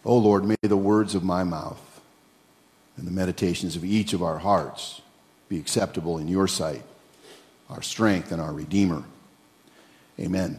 O Lord, may the words of my mouth and the meditations of each of our hearts be acceptable in your sight, our strength and our Redeemer. Amen.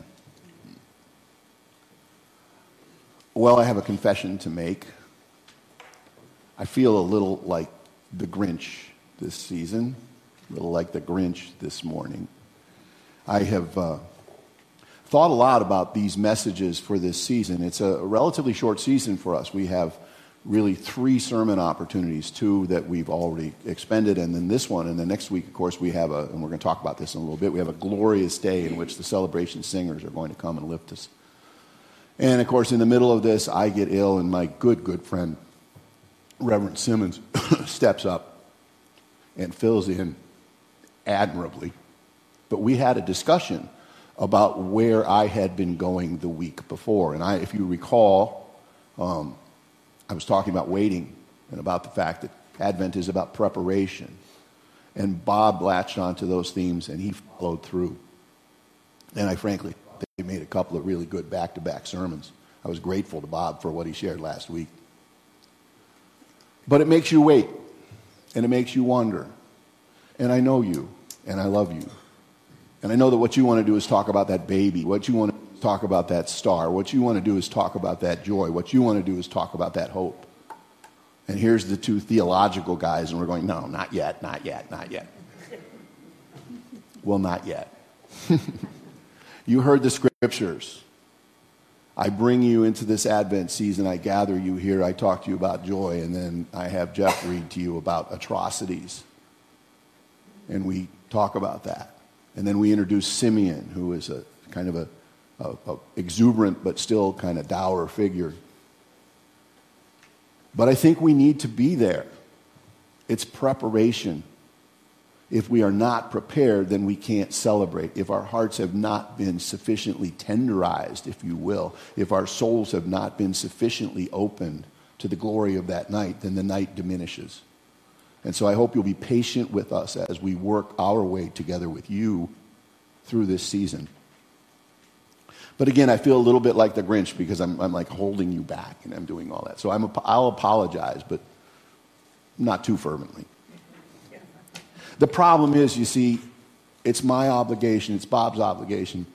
Well, I have a confession to make. I feel a little like the Grinch this season, a little like the Grinch this morning. I have thought a lot about these messages for this season. It's a relatively short season for us. We have really 3 sermon opportunities, 2 that we've already expended, and then this one, and then next week, of course, we have and we're going to talk about this in a little bit, we have a glorious day in which the celebration singers are going to come and lift us. And, of course, in the middle of this, I get ill, and my good friend, Reverend Simmons, steps up and fills in admirably. But we had a discussion about where I had been going the week before. And if you recall, I was talking about waiting and about the fact that Advent is about preparation. And Bob latched onto those themes, and he followed through. And I frankly thought that he made a couple of really good back-to-back sermons. I was grateful to Bob for what he shared last week. But it makes you wait, and it makes you wonder. And I know you, and I love you. And I know that what you want to do is talk about that baby. What you want to talk about that star. What you want to do is talk about that joy. What you want to do is talk about that hope. And here's the 2 theological guys, and we're going, no, not yet, not yet, not yet. Well, not yet. You heard the scriptures. I bring you into this Advent season. I gather you here. I talk to you about joy, and then I have Jeff read to you about atrocities. And we talk about that. And then we introduce Simeon, who is a kind of a exuberant but still kind of dour figure. But I think we need to be there. It's preparation. If we are not prepared, then we can't celebrate. If our hearts have not been sufficiently tenderized, if you will, if our souls have not been sufficiently opened to the glory of that night, then the night diminishes. And so I hope you'll be patient with us as we work our way together with you through this season. But again, I feel a little bit like the Grinch because I'm like holding you back and I'm doing all that. So I'll apologize, but not too fervently. The problem is, you see, it's my obligation, it's Bob's obligation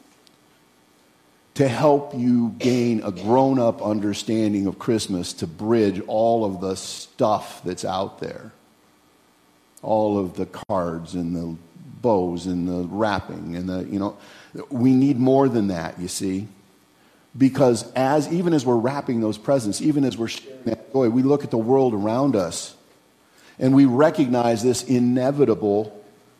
to help you gain a grown-up understanding of Christmas to bridge all of the stuff that's out there. All of the cards and the bows and the wrapping and we need more than that, you see. Because even as we're wrapping those presents, even as we're sharing that joy, we look at the world around us and we recognize this inevitable,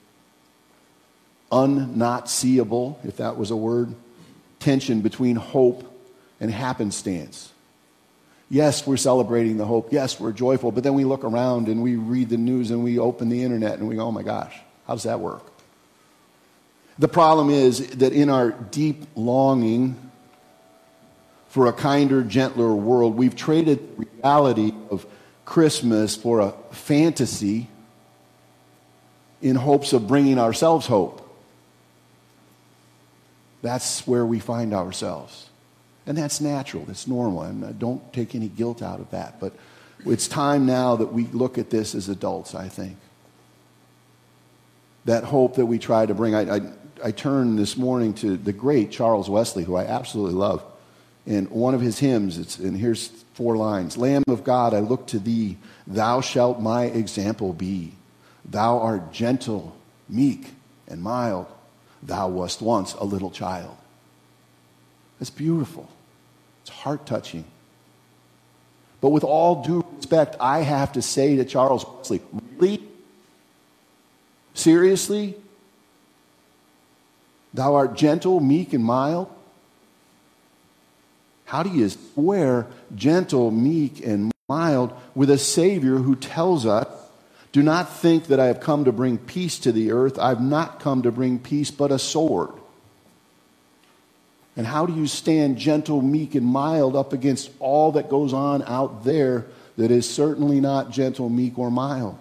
not seeable, if that was a word, tension between hope and happenstance. Yes, we're celebrating the hope. Yes, we're joyful. But then we look around and we read the news and we open the internet and we go, oh my gosh, how does that work? The problem is that in our deep longing for a kinder, gentler world, we've traded the reality of Christmas for a fantasy in hopes of bringing ourselves hope. That's where we find ourselves. And that's natural, that's normal, and I don't take any guilt out of that. But it's time now that we look at this as adults, I think. That hope that we try to bring. I turned this morning to the great Charles Wesley, who I absolutely love. And one of his hymns, and here's 4 lines. Lamb of God, I look to thee. Thou shalt my example be. Thou art gentle, meek, and mild. Thou wast once a little child. It's beautiful. It's heart-touching. But with all due respect, I have to say to Charles Wesley, really? Seriously? Thou art gentle, meek, and mild? How do you swear gentle, meek, and mild with a Savior who tells us, do not think that I have come to bring peace to the earth. I've not come to bring peace, but a sword. And how do you stand gentle, meek, and mild up against all that goes on out there that is certainly not gentle, meek, or mild?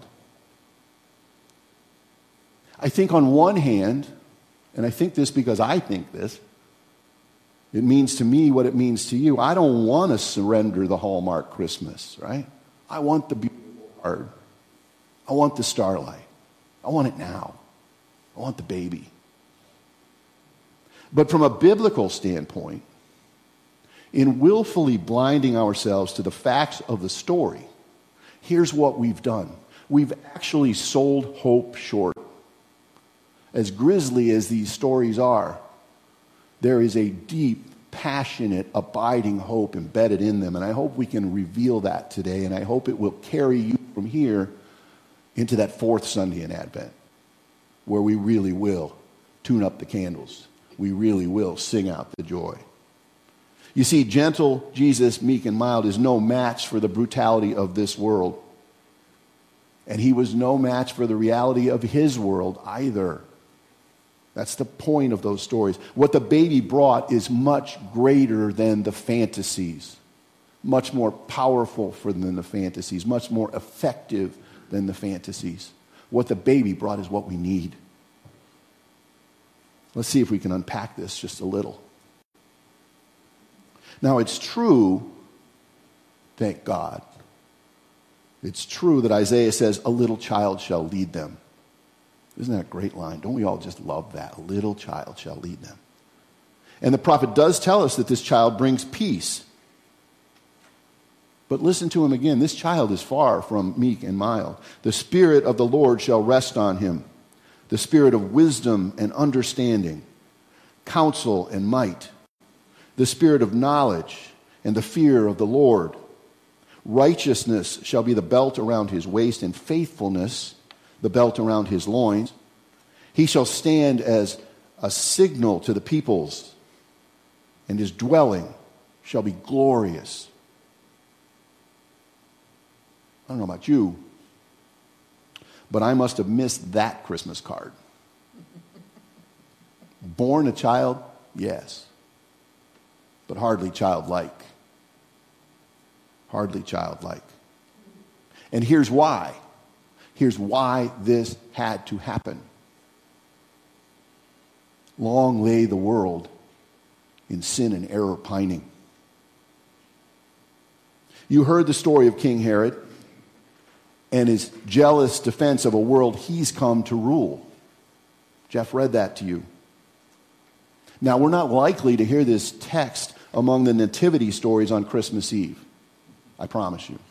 I think on one hand, and I think this because I think this, It means to me what it means to you. I don't want to surrender the Hallmark Christmas, right? I want the beautiful card. I want the starlight. I want it now. I want the baby. But from a biblical standpoint, in willfully blinding ourselves to the facts of the story, here's what we've done. We've actually sold hope short. As grisly as these stories are, there is a deep, passionate, abiding hope embedded in them. And I hope we can reveal that today. And I hope it will carry you from here into that fourth Sunday in Advent, where we really will tune up the candles. We really will sing out the joy. You see, gentle Jesus, meek and mild, is no match for the brutality of this world. And he was no match for the reality of his world either. That's the point of those stories. What the baby brought is much greater than the fantasies, much more powerful than the fantasies, much more effective than the fantasies. What the baby brought is what we need. Let's see if we can unpack this just a little. Now, it's true, thank God, it's true that Isaiah says, a little child shall lead them. Isn't that a great line? Don't we all just love that? A little child shall lead them. And the prophet does tell us that this child brings peace. But listen to him again. This child is far from meek and mild. The Spirit of the Lord shall rest on him. The Spirit of wisdom and understanding, counsel and might. The Spirit of knowledge and the fear of the Lord. Righteousness shall be the belt around his waist, and faithfulness the belt around his loins. He shall stand as a signal to the peoples, and his dwelling shall be glorious. I don't know about you, but I must have missed that Christmas card. Born a child? Yes. But hardly childlike. Hardly childlike. And here's why. Here's why this had to happen. Long lay the world in sin and error pining. You heard the story of King Herod and his jealous defense of a world he's come to rule. Jeff read that to you. Now, we're not likely to hear this text among the nativity stories on Christmas Eve. I promise you.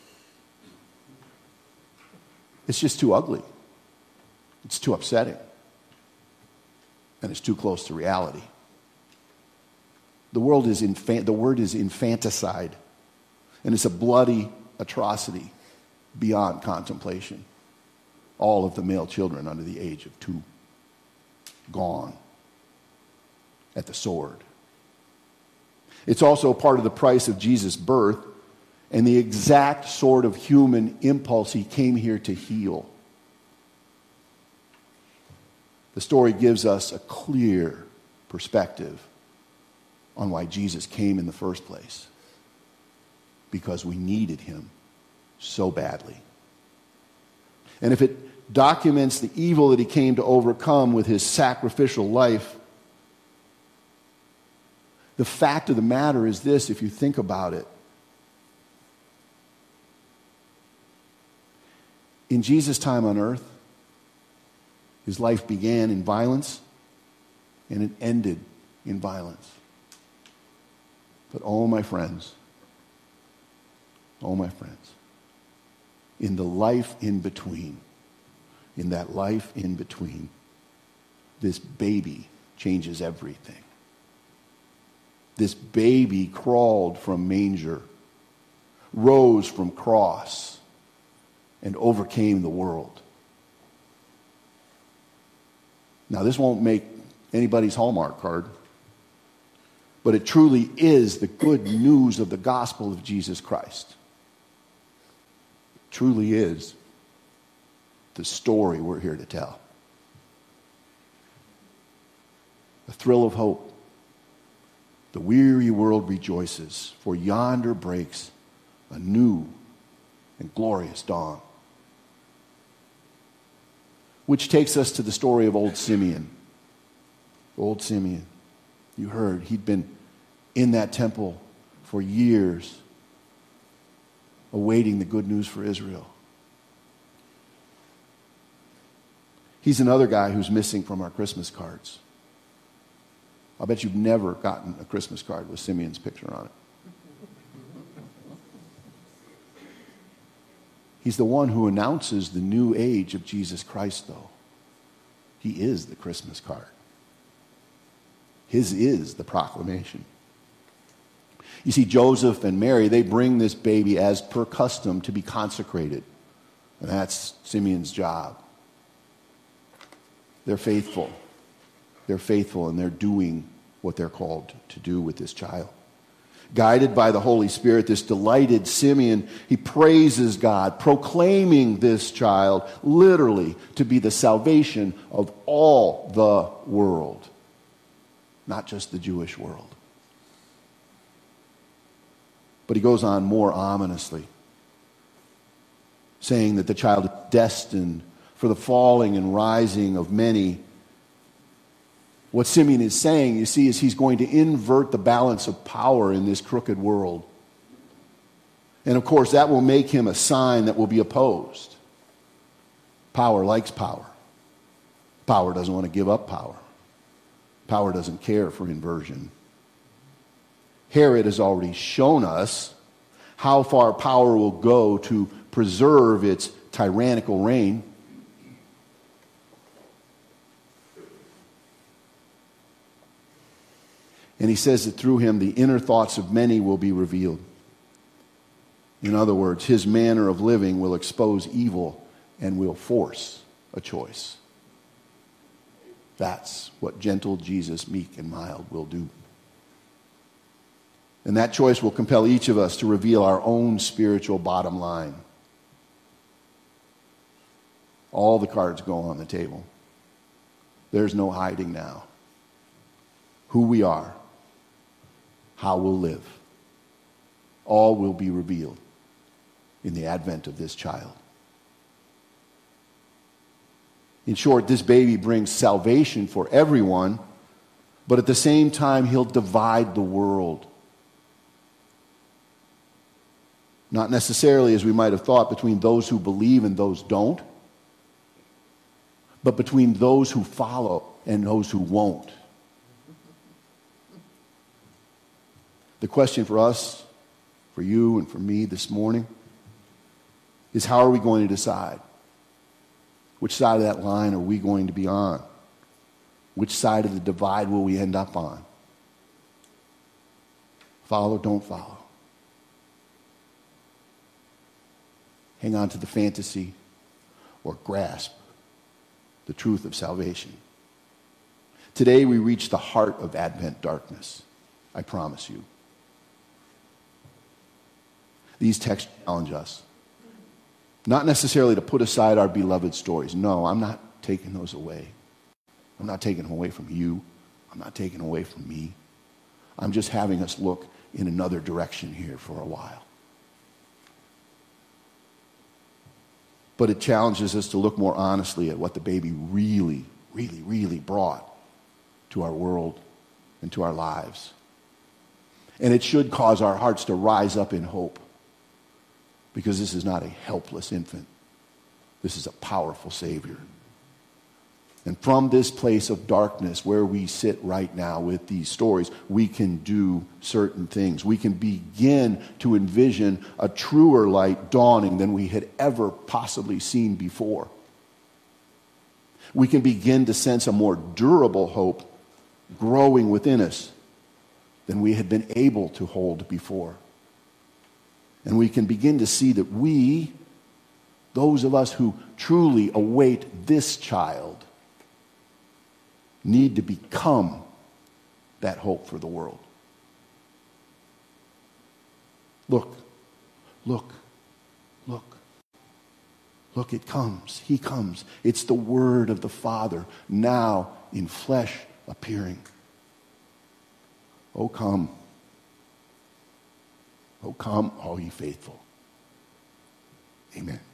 It's just too ugly. It's too upsetting. And it's too close to reality. The word is infanticide. And it's a bloody atrocity beyond contemplation. All of the male children under the age of 2 gone at the sword. It's also part of the price of Jesus' birth and the exact sort of human impulse he came here to heal. The story gives us a clear perspective on why Jesus came in the first place. Because we needed him so badly. And if it documents the evil that he came to overcome with his sacrificial life, the fact of the matter is this, if you think about it. In Jesus' time on earth, his life began in violence and it ended in violence. But oh, my friends, in the life in between, this baby changes everything. This baby crawled from manger, rose from cross, and overcame the world. Now, this won't make anybody's Hallmark card, but it truly is the good news of the gospel of Jesus Christ. It truly is the story we're here to tell. A thrill of hope. The weary world rejoices, for yonder breaks a new and glorious dawn. Which takes us to the story of old Simeon. Old Simeon. You heard, he'd been in that temple for years, awaiting the good news for Israel. He's another guy who's missing from our Christmas cards. I bet you've never gotten a Christmas card with Simeon's picture on it. He's the one who announces the new age of Jesus Christ, though. He is the Christmas card. His is the proclamation. You see, Joseph and Mary, they bring this baby as per custom to be consecrated. And that's Simeon's job. They're faithful. They're faithful, and they're doing what they're called to do with this child. Guided by the Holy Spirit, this delighted Simeon, he praises God, proclaiming this child literally to be the salvation of all the world, not just the Jewish world. But he goes on more ominously, saying that the child is destined for the falling and rising of many. What Simeon is saying, you see, is he's going to invert the balance of power in this crooked world. And of course, that will make him a sign that will be opposed. Power likes power. Power doesn't want to give up power. Power doesn't care for inversion. Herod has already shown us how far power will go to preserve its tyrannical reign. And he says that through him, the inner thoughts of many will be revealed. In other words, his manner of living will expose evil and will force a choice. That's what gentle Jesus, meek and mild, will do. And that choice will compel each of us to reveal our own spiritual bottom line. All the cards go on the table. There's no hiding now. Who we are, how we'll live, all will be revealed in the advent of this child. In short, this baby brings salvation for everyone, but at the same time, he'll divide the world. Not necessarily, as we might have thought, between those who believe and those don't, but between those who follow and those who won't. The question for us, for you and for me this morning, is how are we going to decide? Which side of that line are we going to be on? Which side of the divide will we end up on? Follow, don't follow. Hang on to the fantasy or grasp the truth of salvation. Today we reach the heart of Advent darkness, I promise you. These texts challenge us. Not necessarily to put aside our beloved stories. No, I'm not taking those away. I'm not taking them away from you. I'm not taking them away from me. I'm just having us look in another direction here for a while. But it challenges us to look more honestly at what the baby really, really, really brought to our world and to our lives. And it should cause our hearts to rise up in hope. Because this is not a helpless infant. This is a powerful Savior. And from this place of darkness where we sit right now with these stories, we can do certain things. We can begin to envision a truer light dawning than we had ever possibly seen before. We can begin to sense a more durable hope growing within us than we had been able to hold before. And we can begin to see that we, those of us who truly await this child, need to become that hope for the world. Look, look, look. Look, it comes. He comes. It's the word of the Father, now in flesh appearing. Oh, come. Oh, come, all ye faithful. Amen.